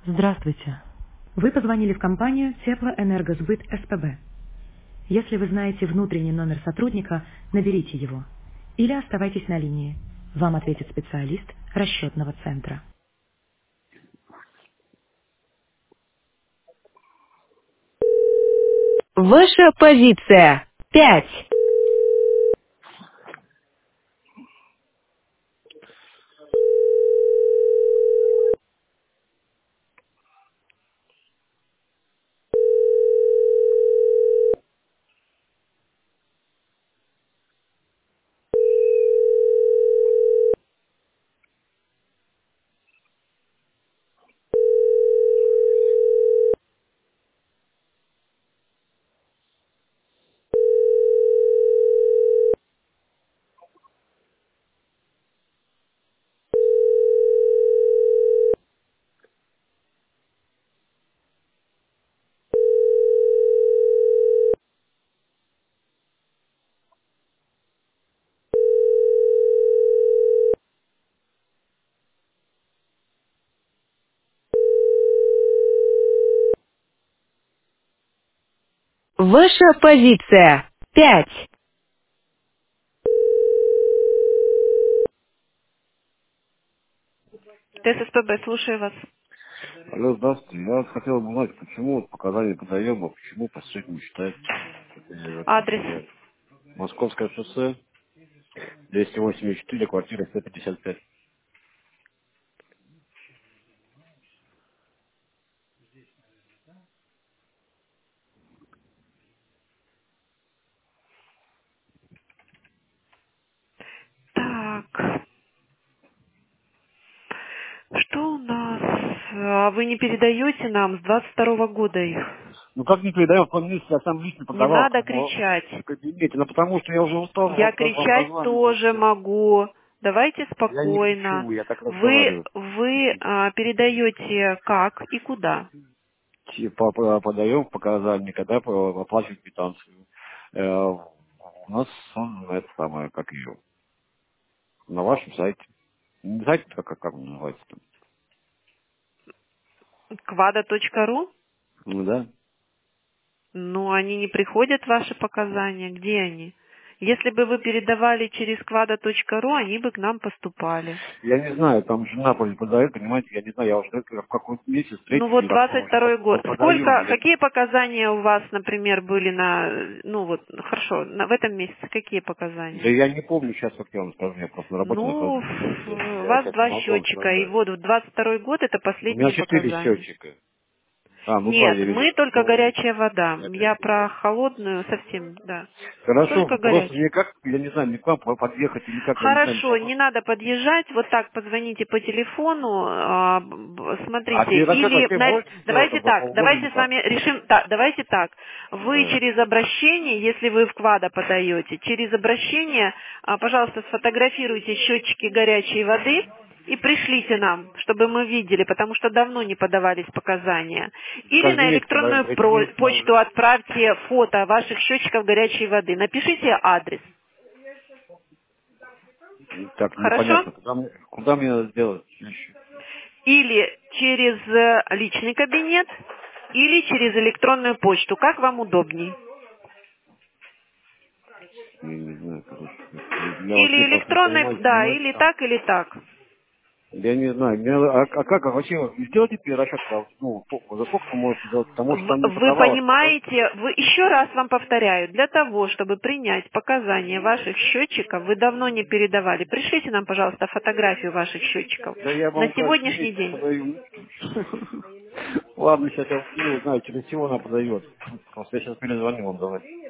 Здравствуйте. Вы позвонили в компанию Теплоэнергосбыт СПБ. Если вы знаете внутренний номер сотрудника, наберите его. Или оставайтесь на линии. Вам ответит специалист расчетного центра. Ваша позиция. 5. Ваша позиция. 5. ТССПБ, слушаю вас. Алло, здравствуйте. Я вот хотел бы узнать, почему вот показания подъема, почему по сути не считается. Адрес. Московское шоссе, 284, квартира 155. Так, что у нас? А вы не передаете нам с 22 года их? Ну как не передаем, в том месяце я сам лично Не подавал надо как бы, кричать. в кабинете, но потому что я уже устал Я вам кричать тоже дозваниваться. могу. Давайте Я не спокойно. кричу, я так Вы, разговариваю. вы передаете как и куда? Типа подаем показания, когда оплачивать квитанцию. У нас это самое, как ее, на вашем сайте. Не знаете, как он называется там? Квада.ру? Ну да. Ну, они не приходят, ваши показания. Где они? Если бы вы передавали через квада.ру, они бы к нам поступали. Я не знаю, там жена подает, понимаете, я не знаю, я уже в какой-то месяц, Ну третий вот или какой уже 22 год. подаем. Сколько, какие показания у вас, например, были на, ну вот, хорошо, в этом месяце какие Да показания? я не помню сейчас, как я вам скажу, я просто на работе Ну, нахожусь. у Я вас сейчас не два могу вам счетчика, и сказать. вот в 22 год это У меня последние 4 показания. счетчика. А, ну два Нет, я вижу. мы только Ну, горячая вода. опять Я про другое. холодную совсем, да. Хорошо, Только просто горячую. мне как, я не знаю, мне к вам подъехать или как, я не знаю. Хорошо, не надо подъезжать, вот так позвоните по телефону, А смотрите, перерасчет или вообще можете сделать давайте там за так, полгода или давайте с как? вами решим, так, давайте так, вы Да. через обращение, если вы в КВАДа подаете, через обращение, пожалуйста, сфотографируйте счетчики горячей воды и пришлите нам, чтобы мы видели, потому что давно не подавались показания. В Или на кабинете подаем, электронную третий месяц я уже. почту отправьте фото ваших счетчиков горячей воды, напишите адрес. Так, Хорошо? непонятно, куда мне надо сделать еще? Или через личный кабинет, или через электронную почту. Как вам удобней? Я не знаю, короче. Я вообще Или просто не электронный, понимаю, да, занимаюсь или там. так, или так. Я не знаю. А как, а вообще, вот сделайте перерасчет, ну, за сколько вы можете сделать? Потому что там не Вы подавалось, да? понимаете, вы еще раз вам повторяю, для того, чтобы принять показания ваших счетчиков, вы давно не передавали. Пришлите нам, пожалуйста, фотографию ваших счетчиков. Да я На вам каждый сегодняшний месяц день. подаю. Ладно, сейчас я не знаю, через чего она подает. Просто я сейчас перезвоню вам, давай.